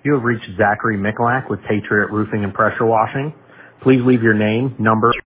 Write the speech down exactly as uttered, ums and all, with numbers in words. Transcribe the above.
You have reached Zachary Mikulak with Patriot Roofing and Pressure Washing. Please leave your name, number,